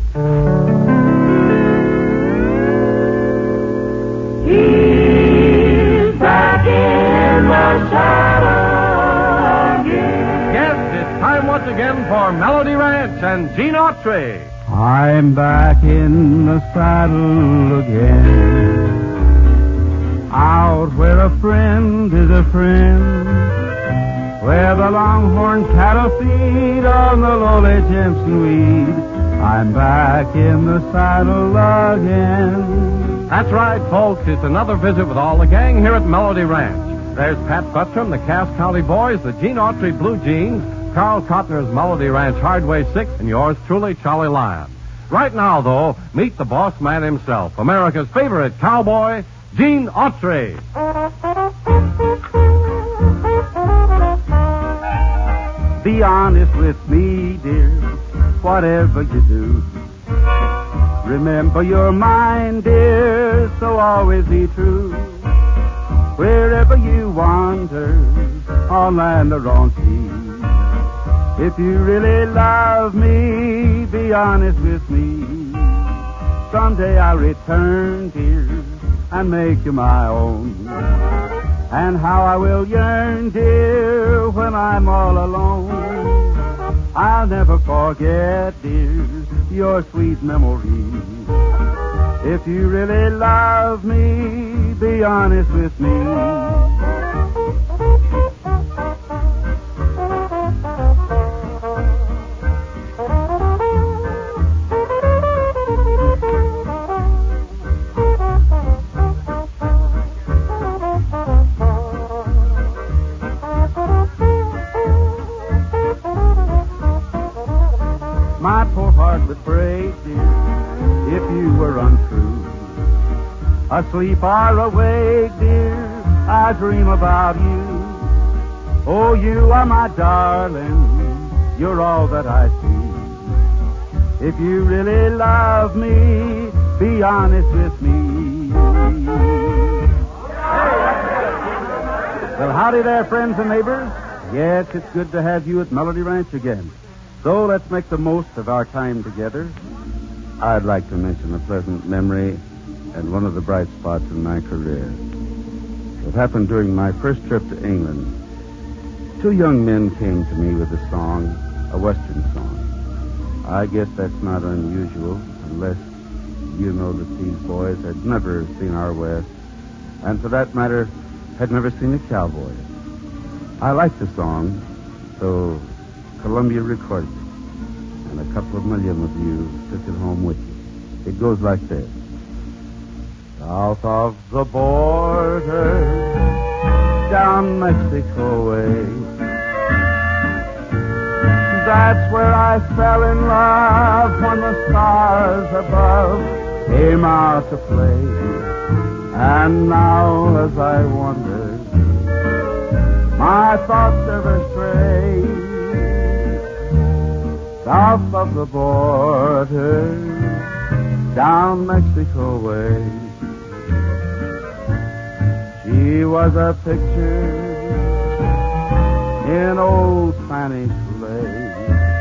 He's back in the saddle again. Yes, it's time once again for Melody Ranch and Gene Autry. I'm back in the saddle again, out where a friend is a friend, where the longhorn cattle feed on the lowly Jimson weed. I'm back in the saddle again. That's right, folks. It's another visit with all the gang here at Melody Ranch. There's Pat Buttram, the Cass County Boys, the Gene Autry Blue Jeans, Carl Cotner's Melody Ranch Hardway 6, and yours truly, Charlie Lyon. Right now, though, meet the boss man himself, America's favorite cowboy, Gene Autry. Be honest with me, dear, whatever you do. Remember your mind, dear, so always be true. Wherever you wander, on land or on sea, if you really love me, be honest with me. Someday I'll return, dear, and make you my own. And how I will yearn, dear, when I'm all alone. I'll never forget, dear, your sweet memory. If you really love me, be honest with me. My poor heart would break, dear, if you were untrue. Asleep or awake, dear, I dream about you. Oh, you are my darling, you're all that I see. If you really love me, be honest with me. Well, howdy there, friends and neighbors. Yes, it's good to have you at Melody Ranch again. So let's make the most of our time together. I'd like to mention a pleasant memory and one of the bright spots in my career. It happened during my first trip to England. Two young men came to me with a song, a Western song. I guess that's not unusual, unless you know that these boys had never seen our West, and for that matter, had never seen a cowboy. I liked the song, so Columbia recorded it, and a couple of million of you took it home with you. It goes like this. South of the border, down Mexico way, that's where I fell in love when the stars above came out to play. And now as I wander, my thoughts ever stray south of the border, down Mexico way. She was a picture in old Spanish lace,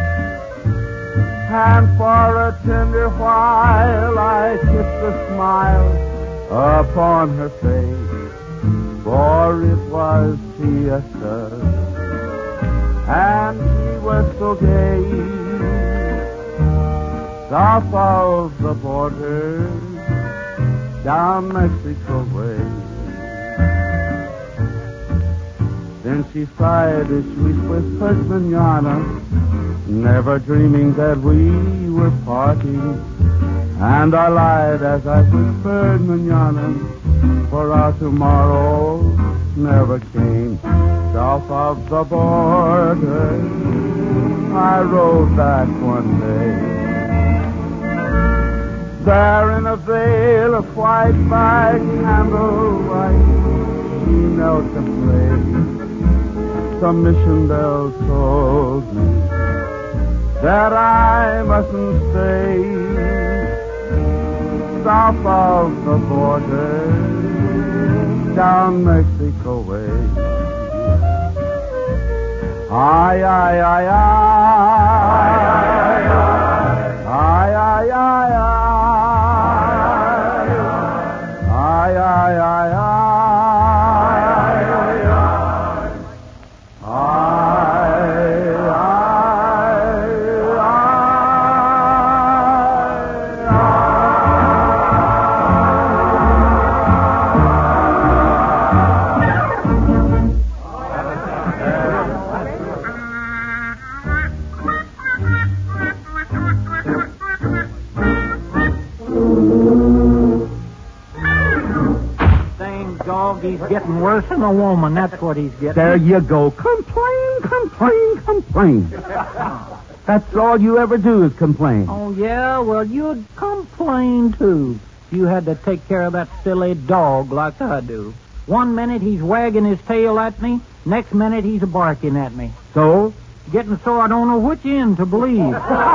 and for a tender while I kissed the smile upon her face, for it was siesta, and she was so gay. South of the border, down Mexico way. Then she sighed as she whispered manana, never dreaming that we were parting. And I lied as I whispered manana, for our tomorrow never came. South of the border, I rode back one day. There in a veil of white by candlelight, she knelt to play. Some mission bells told me that I mustn't stay south of the border, down Mexico way. Ay, ay, ay, ay, ay, ay, ay, ay, ay. He's getting worse than a woman. That's what he's getting. There you go. Complain, complain, complain. That's all you ever do is complain. Oh, yeah? Well, you'd complain, too. You had to take care of that silly dog like I do. One minute he's wagging his tail at me, next minute he's barking at me. So? Getting so I don't know which end to believe.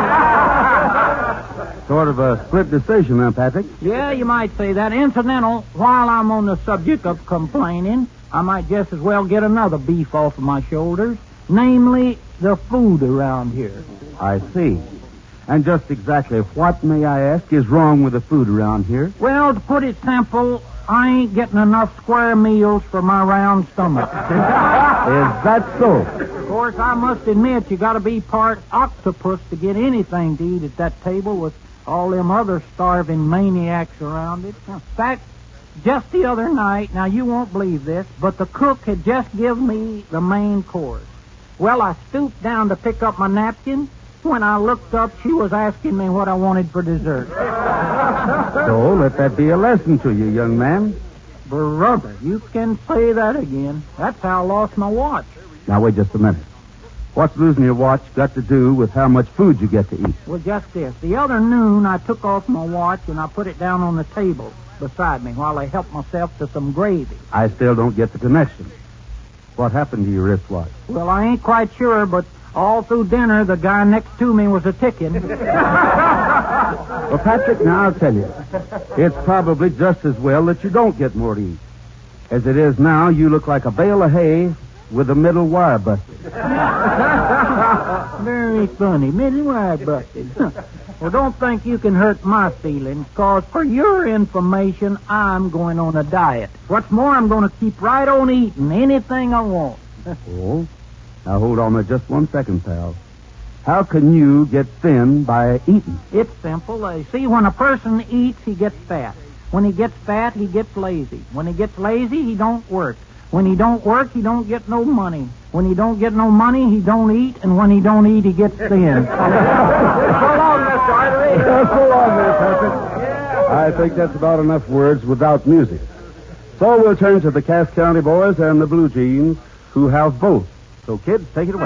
Sort of a split decision, huh, Patrick? Yeah, you might say that. Incidental, while I'm on the subject of complaining, I might just as well get another beef off of my shoulders, namely the food around here. I see. And just exactly what, may I ask, is wrong with the food around here? Well, to put it simple, I ain't getting enough square meals for my round stomach. Is that so? Of course, I must admit you got to be part octopus to get anything to eat at that table with all them other starving maniacs around it. In fact, just the other night, now you won't believe this, but the cook had just given me the main course. Well, I stooped down to pick up my napkin. When I looked up, she was asking me what I wanted for dessert. So let that be a lesson to you, young man. Brother, you can say that again. That's how I lost my watch. Now, wait just a minute. What's losing your watch got to do with how much food you get to eat? Well, just this. The other noon, I took off my watch and I put it down on the table beside me while I helped myself to some gravy. I still don't get the connection. What happened to your wristwatch? Well, I ain't quite sure, but all through dinner, the guy next to me was a-ticking. Well, Patrick, now I'll tell you. It's probably just as well that you don't get more to eat. As it is now, you look like a bale of hay with the middle wire busted. Very funny. Middle wire busted. Well, don't think you can hurt my feelings, because for your information, I'm going on a diet. What's more, I'm going to keep right on eating anything I want. Oh? Now, hold on there just 1 second, pal. How can you get thin by eating? It's simple. See, when a person eats, he gets fat. When he gets fat, he gets lazy. When he gets lazy, he don't work. When he don't work, he don't get no money. When he don't get no money, he don't eat. And when he don't eat, he gets thin. So long, Mr. Artery. So long there, Patrick. I think that's about enough words without music. So we'll turn to the Cass County Boys and the Blue Jeans, who have both. So, kids, take it away.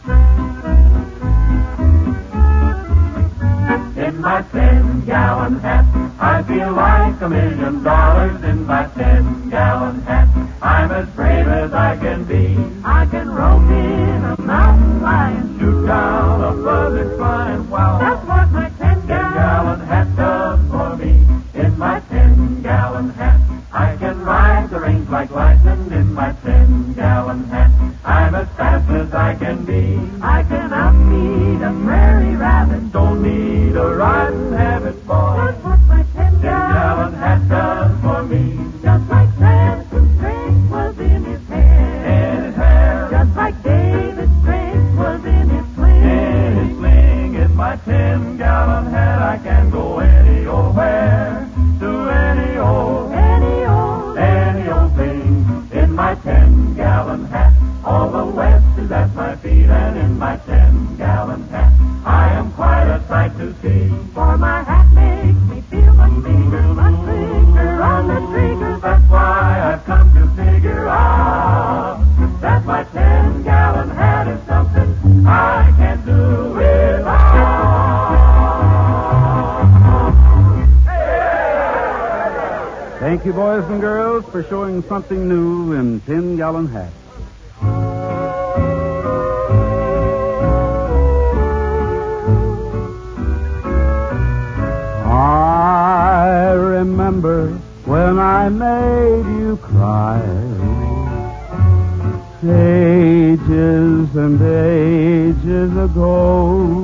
In my 10-gallon hat, I feel like $1 million. In my 10-gallon hat, I'm as brave as I can be. I can rope in a mountain lion, shoot down a buzzard flying wild. That's what my 10-gallon hat does for me. In my 10-gallon hat, I can ride the range like lightning. In my 10-gallon hat, I'm as fast as I can be. I can outbeat a prairie rabbit. Don't need a riding habit, boy. That's what my 10-gallon hat does for me. Just like Samson's strength was in his hair. Just like David's strength was in his sling. In his sling. In my 10-gallon hat, I can go any old where. Do any old thing. In my 10-gallon hat, all the West is at my feet, and in my 10-gallon hat, I am quite a sight to see. For my hat makes me feel much bigger on the trigger. That's why I've come to figure out that my 10-gallon hat is something I can't do without. Thank you, boys and girls, for showing something new in 10-gallon hats. I remember when I made you cry, ages and ages ago.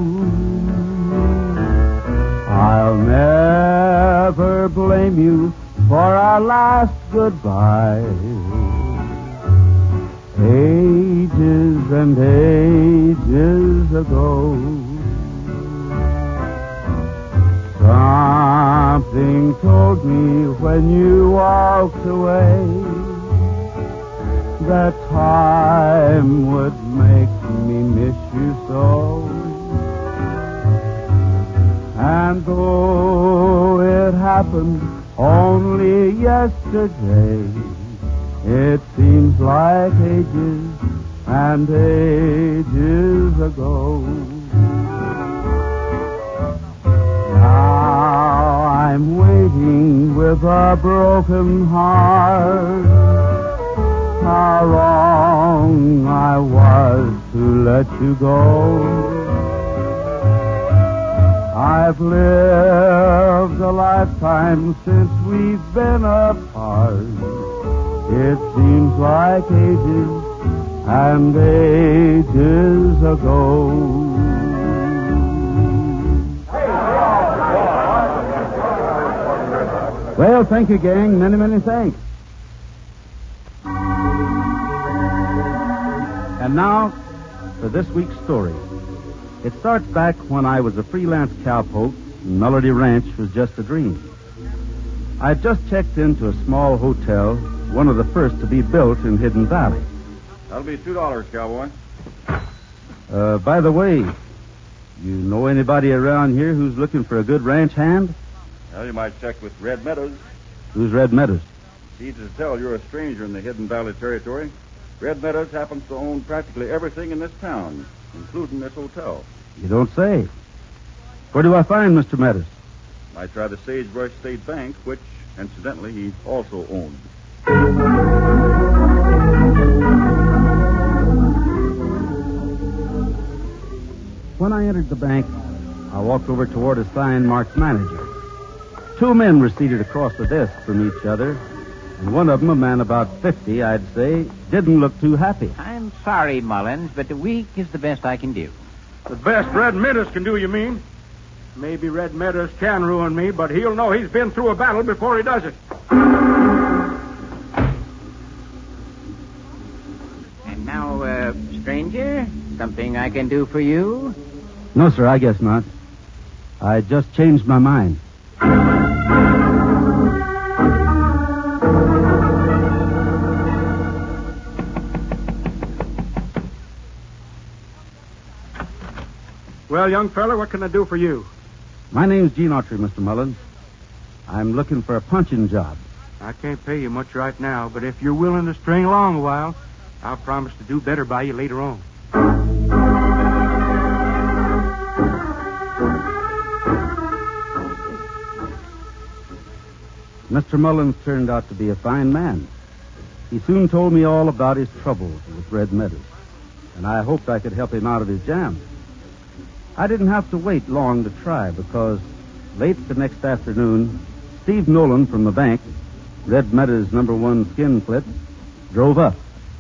I'll never blame you for our last goodbye. Ages and ages ago. Something told me when you walked away that time would make me miss you so. And though it happened only yesterday, It seems like ages and ages ago. Now I'm waiting with a broken heart. How wrong I was to let you go. I've lived a lifetime since we've been apart. It seems like ages and ages ago. Well, thank you, gang. Many, many thanks. And now, for this week's story. It starts back when I was a freelance cowpoke and Melody Ranch was just a dream. I had just checked into a small hotel, one of the first to be built in Hidden Valley. That'll be $2, cowboy. By the way, you know anybody around here who's looking for a good ranch hand? Well, you might check with Red Meadows. Who's Red Meadows? It's easy to tell you're a stranger in the Hidden Valley territory. Red Meadows happens to own practically everything in this town, including this hotel. You don't say. Where do I find Mr. Meadows? Might try the Sagebrush State Bank, which, incidentally, he also owns. When I entered the bank, I walked over toward a sign marked manager. Two men were seated across the desk from each other, and one of them, a man about 50, I'd say, didn't look too happy. I'm sorry, Mullins, but a week is the best I can do. The best Red Meadows can do, you mean? Maybe Red Meadows can ruin me, but he'll know he's been through a battle before he does it. And now, stranger, something I can do for you? No, sir, I guess not. I just changed my mind. Well, young fella, what can I do for you? My name's Gene Autry, Mr. Mullins. I'm looking for a punching job. I can't pay you much right now, but if you're willing to string along a while, I'll promise to do better by you later on. Mr. Mullins turned out to be a fine man. He soon told me all about his troubles with Red Meadows, and I hoped I could help him out of his jam. I didn't have to wait long to try because late the next afternoon, Steve Nolan from the bank, Red Meadows' #1 skin flip, drove up.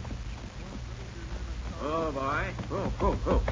Oh, boy. Oh.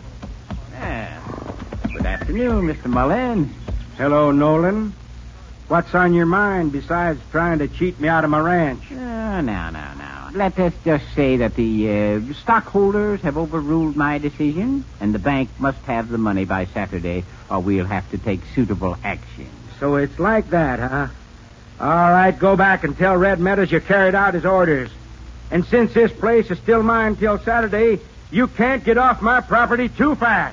Good afternoon, Mr. Mullins. Hello, Nolan. What's on your mind besides trying to cheat me out of my ranch? Now. Let us just say that the stockholders have overruled my decision, and the bank must have the money by Saturday, or we'll have to take suitable action. So it's like that, huh? All right, go back and tell Red Meadows you carried out his orders. And since this place is still mine till Saturday, you can't get off my property too fast.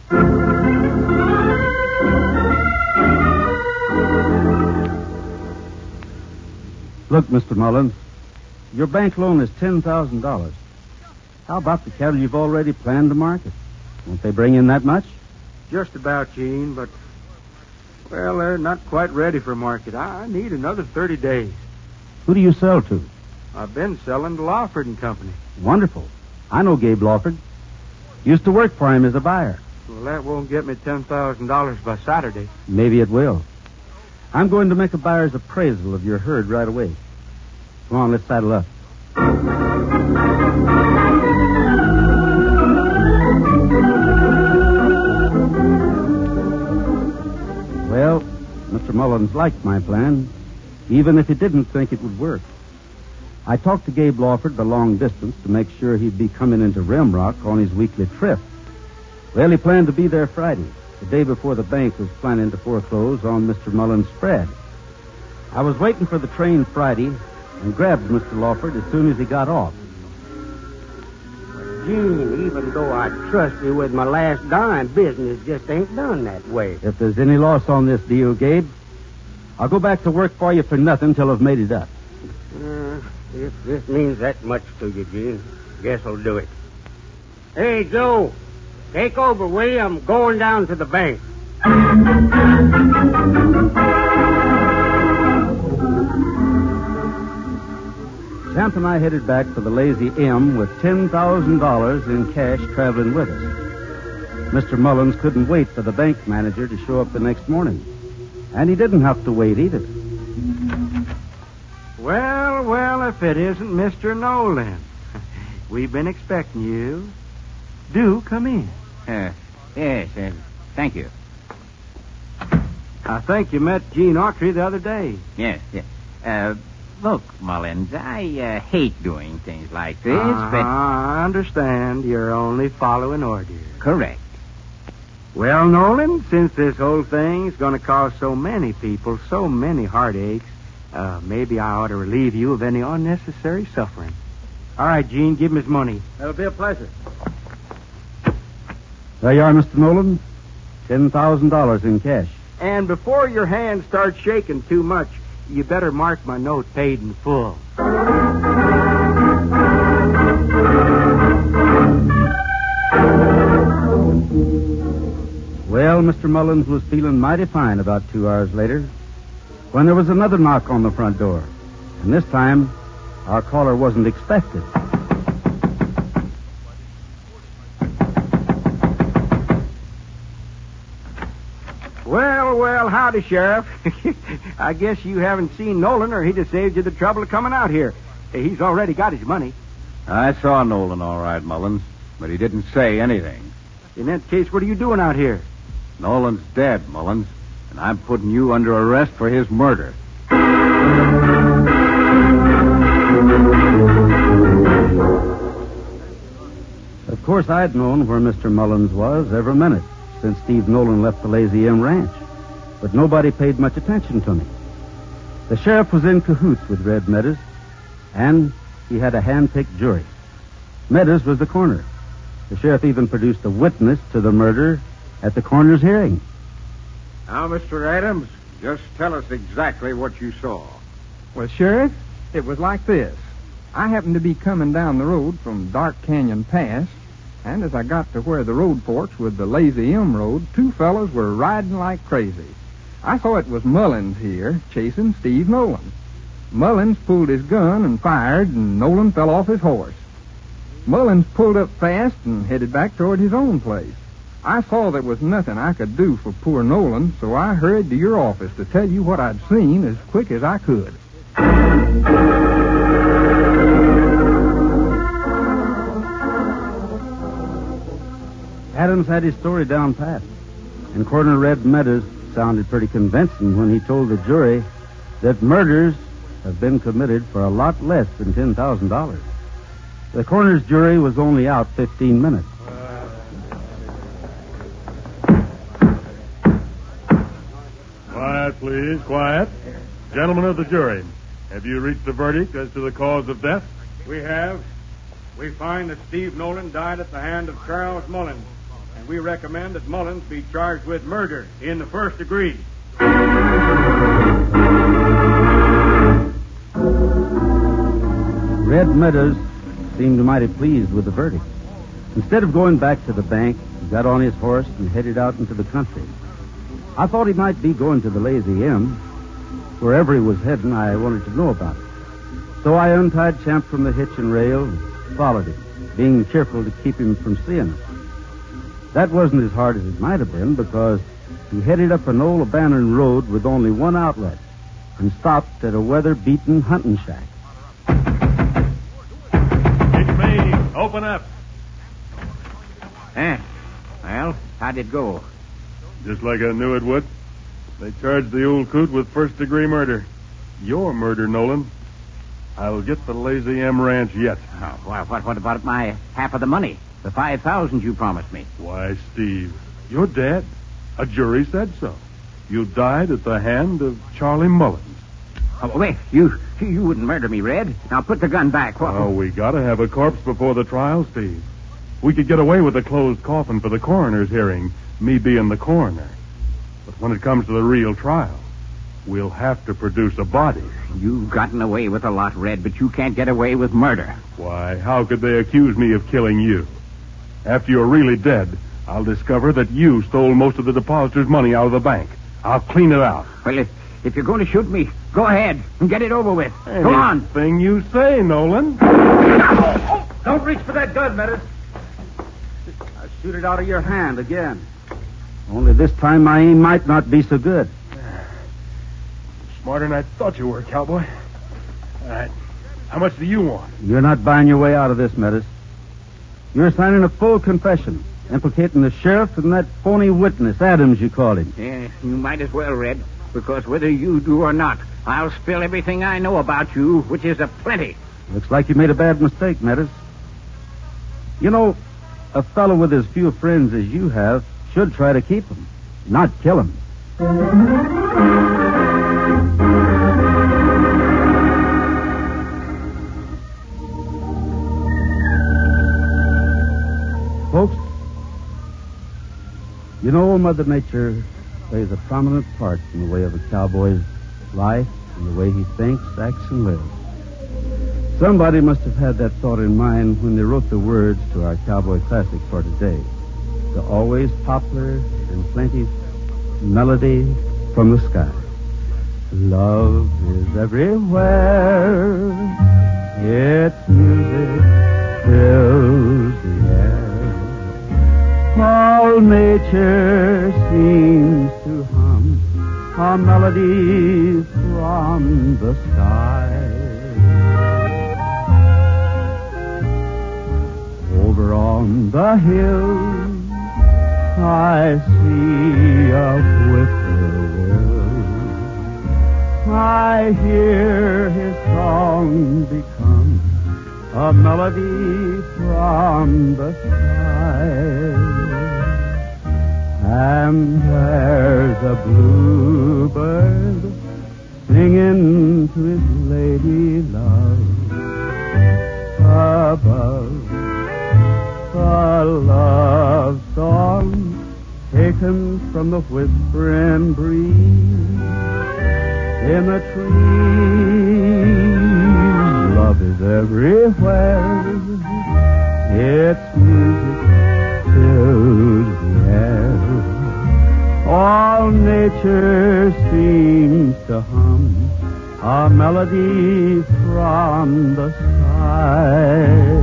Look, Mr. Mullins, your bank loan is $10,000. How about the cattle you've already planned to market? Won't they bring in that much? Just about, Gene, but, well, they're not quite ready for market. I need another 30 days. Who do you sell to? I've been selling to Lawford and Company. Wonderful. I know Gabe Lawford. Used to work for him as a buyer. Well, that won't get me $10,000 by Saturday. Maybe it will. I'm going to make a buyer's appraisal of your herd right away. Come on, let's saddle up. Well, Mr. Mullins liked my plan, even if he didn't think it would work. I talked to Gabe Lawford the long distance to make sure he'd be coming into Rimrock on his weekly trip. Well, he planned to be there Friday, the day before the bank was planning to foreclose on Mr. Mullins' spread. I was waiting for the train Friday and grabbed Mr. Lawford as soon as he got off. Gene, even though I trust you with my last dime, business just ain't done that way. If there's any loss on this deal, Gabe, I'll go back to work for you for nothing till I've made it up. If this means that much to you, Gene, guess I'll do it. Hey, Joe, take over, will you? I'm going down to the bank. Champ and I headed back for the Lazy M with $10,000 in cash traveling with us. Mr. Mullins couldn't wait for the bank manager to show up the next morning. And he didn't have to wait either. Well, if it isn't Mr. Nolan. We've been expecting you. Do come in. Yes, thank you. I think you met Gene Autry the other day. Yes. Look, Mullins, I hate doing things like this, but... I understand. You're only following orders. Correct. Well, Nolan, since this whole thing's going to cause so many people so many heartaches, maybe I ought to relieve you of any unnecessary suffering. All right, Gene, give him his money. That'll be a pleasure. There you are, Mr. Nolan. $10,000 in cash. And before your hand starts shaking too much, you better mark my note paid in full. Well, Mr. Mullins was feeling mighty fine about 2 hours later when there was another knock on the front door. And this time, our caller wasn't expected. Well, howdy, Sheriff. I guess you haven't seen Nolan or he'd have saved you the trouble of coming out here. He's already got his money. I saw Nolan all right, Mullins, but he didn't say anything. In that case, what are you doing out here? Nolan's dead, Mullins, and I'm putting you under arrest for his murder. Of course, I'd known where Mr. Mullins was every minute since Steve Nolan left the Lazy M Ranch. But nobody paid much attention to me. The sheriff was in cahoots with Red Meadows, and he had a hand-picked jury. Meadows was the coroner. The sheriff even produced a witness to the murder at the coroner's hearing. Now, Mr. Adams, just tell us exactly what you saw. Well, Sheriff, it was like this. I happened to be coming down the road from Dark Canyon Pass, and as I got to where the road forks with the Lazy M Road, 2 fellows were riding like crazy. I saw it was Mullins here, chasing Steve Nolan. Mullins pulled his gun and fired, and Nolan fell off his horse. Mullins pulled up fast and headed back toward his own place. I saw there was nothing I could do for poor Nolan, so I hurried to your office to tell you what I'd seen as quick as I could. Adams had his story down pat, and Coroner Red Meadows sounded pretty convincing when he told the jury that murders have been committed for a lot less than $10,000. The coroner's jury was only out 15 minutes. Quiet, please, quiet. Gentlemen of the jury, have you reached a verdict as to the cause of death? We have. We find that Steve Nolan died at the hand of Charles Mullins, and we recommend that Mullins be charged with murder in the first degree. Red Meadows seemed mighty pleased with the verdict. Instead of going back to the bank, he got on his horse and headed out into the country. I thought he might be going to the Lazy M. Wherever he was heading, I wanted to know about it. So I untied Champ from the hitch and rail and followed him, being careful to keep him from seeing us. That wasn't as hard as it might have been, because he headed up an old abandoned road with only one outlet and stopped at a weather-beaten hunting shack. It's me. Open up. Well, how'd it go? Just like I knew it would. They charged the old coot with first-degree murder. Your murder, Nolan. I'll get the Lazy M Ranch yet. Oh, well, what about my half of the money? The $5,000 you promised me. Why, Steve, you're dead. A jury said so. You died at the hand of Charlie Mullins. Oh, wait, you wouldn't murder me, Red. Now put the gun back. Oh, we gotta have a corpse before the trial, Steve. We could get away with a closed coffin for the coroner's hearing, me being the coroner. But when it comes to the real trial, We'll have to produce a body. You've gotten away with a lot, Red, but you can't get away with murder. Why, how could they accuse me of killing you? After you're really dead, I'll discover that you stole most of the depositors' money out of the bank. I'll clean it out. Well, if you're going to shoot me, go ahead and get it over with. Go on. Anything you say, Nolan. Don't reach for that gun, Meadows. I'll shoot it out of your hand again. Only this time my aim might not be so good. Smarter than I thought you were, cowboy. All right. How much do you want? You're not buying your way out of this, Meadows. You're signing a full confession, implicating the sheriff and that phony witness, Adams, you called him. Yeah, you might as well, Red, because whether you do or not, I'll spill everything I know about you, which is aplenty. Looks like you made a bad mistake, Meadows. You know, a fellow with as few friends as you have should try to keep them, not kill them. Folks, you know, Mother Nature plays a prominent part in the way of a cowboy's life and the way he thinks, acts, and lives. Somebody must have had that thought in mind when they wrote the words to our cowboy classic for today. The always popular and plenty melody from the sky. Love is everywhere. Its music fills the air. All nature seems to hum a melody from the sky. Over on the hill I see a whippoorwill. I hear his song become a melody from the sky. And there's a bluebird singing to his lady love above. A love song taken from the whispering breeze in the trees. Love is everywhere. Its music fills the air. All nature seems to hum a melody from the sky.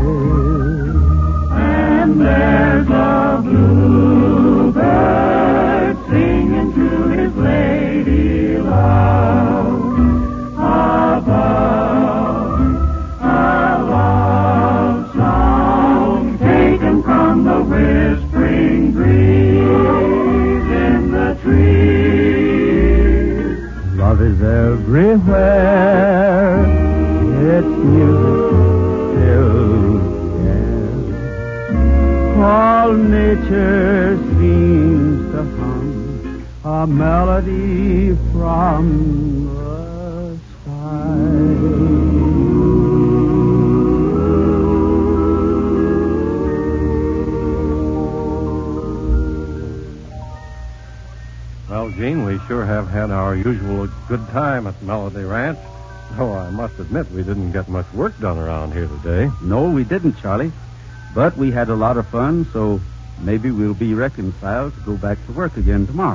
And there's a bluebird singing to his lady love above. A love song taken from the whispering breeze in the trees. Love is everywhere. Its music fills the air. All nature seems to hum a melody from the sky. Well, Gene, we sure have had our usual good time at Melody Ranch. Though I must admit we didn't get much work done around here today. No, we didn't, Charlie. But we had a lot of fun, so maybe we'll be reconciled to go back to work again tomorrow.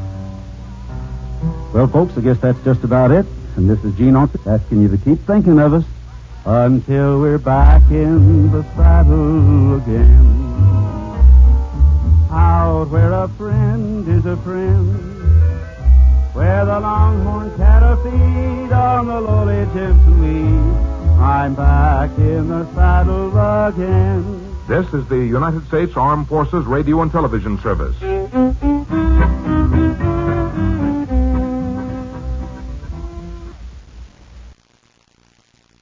Well, folks, I guess that's just about it. And this is Gene Autry asking you to keep thinking of us until we're back in the saddle again. Out where a friend is a friend, where the longhorn cattle feed on the lowly Tennessee, I'm back in the saddle again. This is the United States Armed Forces Radio and Television Service.